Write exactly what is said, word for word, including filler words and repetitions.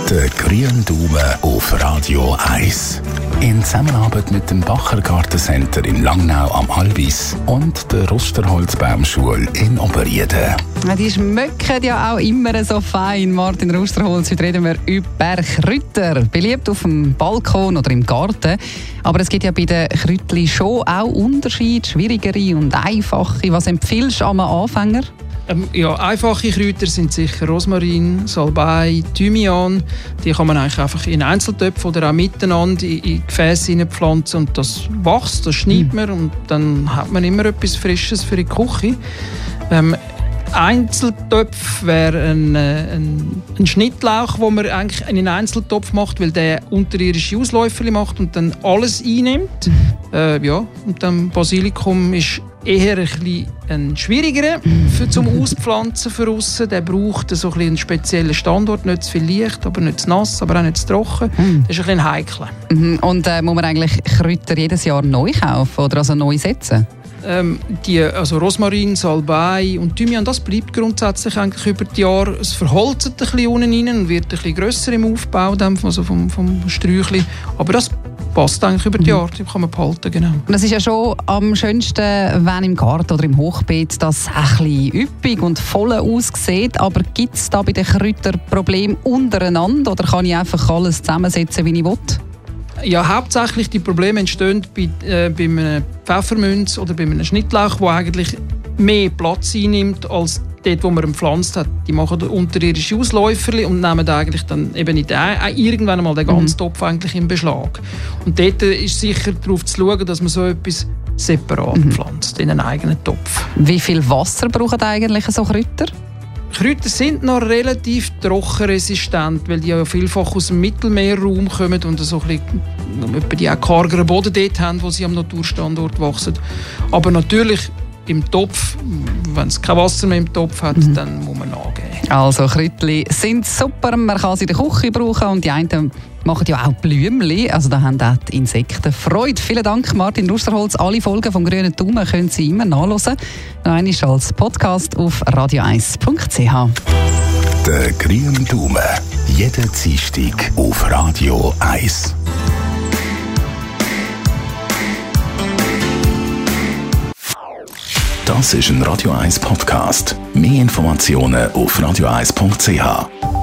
Der grüne Daumen auf Radio eins. In Zusammenarbeit mit dem Bacher Gartencenter in Langnau am Albis und der Rusterholzbaumschule in Oberrieden. Die schmecken ja auch immer so fein. Martin Rusterholz, heute reden wir über Kräuter. Beliebt auf dem Balkon oder im Garten. Aber es gibt ja bei den Kräutchen schon auch Unterschiede, schwierigere und einfache. Was empfiehlst du einem Anfänger? Ähm, ja, einfache Kräuter sind sicher Rosmarin, Salbei, Thymian. Die kann man eigentlich einfach in Einzeltöpfe oder auch miteinander in, in Gefäße hineinpflanzen und das wächst, das schneidet man und dann hat man immer etwas Frisches für die Küche. Ähm, Einzeltöpfe wäre ein, ein, ein Schnittlauch, wo man eigentlich einen Einzeltopf macht, weil der unterirdische Ausläufer macht und dann alles einnimmt. Äh, ja, und dann Basilikum ist eher ein, bisschen ein schwierigerer für zum Auspflanzen für aussen. Der braucht so ein einen speziellen Standort, nicht zu viel Licht, aber nicht zu nass, aber auch nicht zu trocken. Mm. Das ist ein bisschen heikel. Mhm. Und äh, muss man eigentlich Kräuter jedes Jahr neu kaufen oder also neu setzen? Ähm, die, also Rosmarin, Salbei und Thymian, das bleibt grundsätzlich eigentlich über die Jahre. Es verholzt ein bisschen unten rein und wird ein bisschen grösser im Aufbau, also vom, vom Sträuchli. Aber das passt eigentlich über die Jahre, die kann man behalten, genau. Und es ist ja schon am schönsten, wenn im Garten oder im Hochbeet das ein bisschen üppig und voll aussieht. Aber gibt es da bei den Kräutern Probleme untereinander oder kann ich einfach alles zusammensetzen, wie ich will? Ja, hauptsächlich die Probleme entstehen bei, äh, bei einem Pfefferminz oder bei einem Schnittlauch, der eigentlich mehr Platz einnimmt als dort, wo man ihn gepflanzt hat. Die machen unterirdische Ausläufer und nehmen eigentlich dann eben nicht äh, irgendwann einmal den ganzen mhm. Topf eigentlich in Beschlag. Und dort ist sicher darauf zu schauen, dass man so etwas separat mhm. pflanzt, in einen eigenen Topf. Wie viel Wasser brauchen eigentlich so Kräuter? Kräuter sind noch relativ trockenresistent, weil die ja vielfach aus dem Mittelmeerraum kommen und so ein bisschen, die auch kargeren Boden dort haben, wo sie am Naturstandort wachsen. Aber natürlich im Topf, wenn es kein Wasser mehr im Topf hat, mhm. dann muss man nachgeben. Also Kräutchen sind super, man kann sie in der Küche brauchen und die einen machen ja auch Blümchen, also da haben auch die Insekten Freude. Vielen Dank, Martin Rusterholz. Alle Folgen vom Grünen Daumen können Sie immer nachhören. Noch einmal als Podcast auf radio eins punkt c h. Der Grüne Daumen, jeden Dienstag auf Radio eins. Das ist ein Radio eins Podcast. Mehr Informationen auf radio eins punkt c h.